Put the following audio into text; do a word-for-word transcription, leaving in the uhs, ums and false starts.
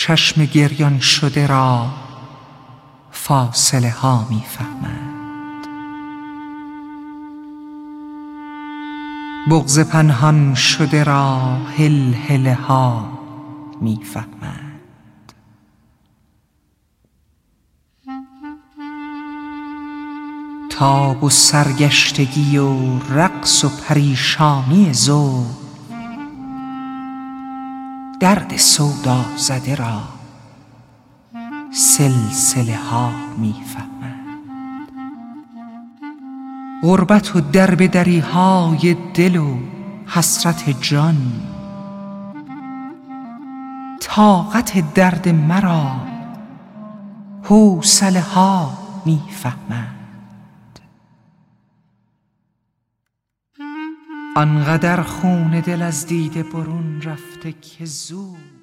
چشم گریان شده را فاصله ها می فهمند. بغض پنهان شده را هلهله ها می فهمند. تاب و سرگشتگی و رقص و پریشانی ذوق درد سودا زده را سلسله ها می فهمند. غربت و دربه دری های دل و حسرت جان طاقت درد مرا حوصله ها می فهمند. آنقدر خون دل از دیده برون رفته که زود